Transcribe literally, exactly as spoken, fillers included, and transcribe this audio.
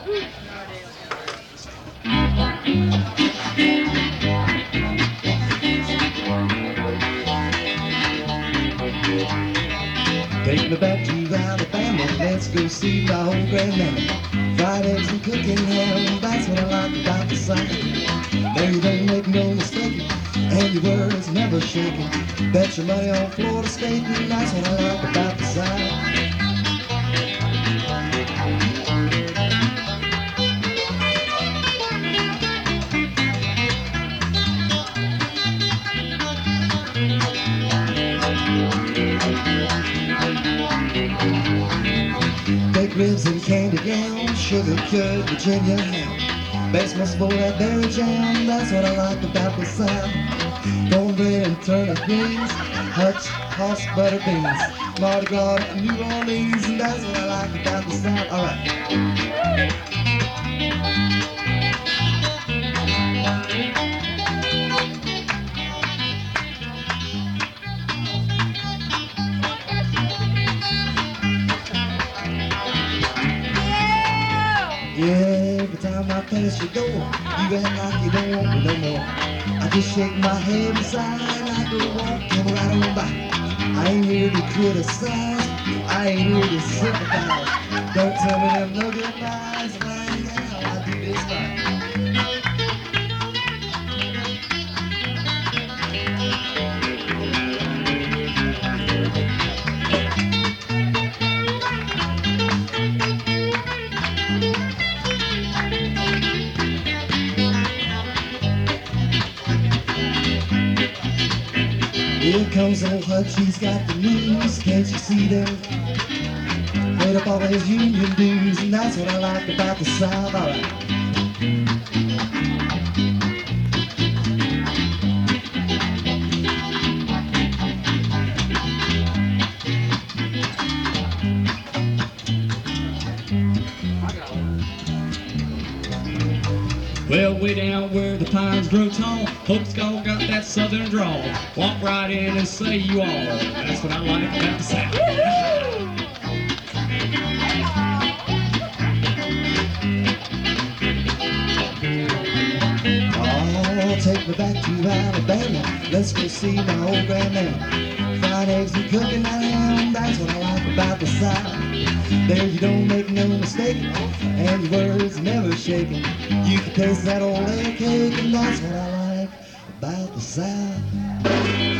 Take me back to Alabama, let's go see my old grandmama. Fried eggs and cooking ham, that's what I like about the South. There you don't make no mistake, and your words never shaking. Bet your money on Florida State, and that's what I like about the South. Baked ribs and candy yam, sugar cured Virginia ham. Base must for that berry jam, that's what I like about the South. Cornbread and turnip greens, Hutch, Hoss, butter beans, Mardi Gras, New Orleans, and that's what I like about the South. All right. Yeah, every time I pass your door, you act like you don't want me no more. I just shake my head and sigh, and I go walking right on by. I ain't here to criticize, I ain't here to sympathize. Don't tell me them no good lies, if I ain't how I do this right. Here comes old Hutch, he's got the news, can't you see them? Made up all his union dues, and that's what I like about the South, all right. Well, way down where the pines grow tall, folks all got that southern drawl. Walk right in and say you all. That's what I like about the South. Oh, take me back to Alabama, let's go see my old grandmama. Fried eggs and cooking that ham, that's what I like about the South. There you don't make no mistake, and your words never shaking. You can taste that old egg cake, and that's what I like about the South.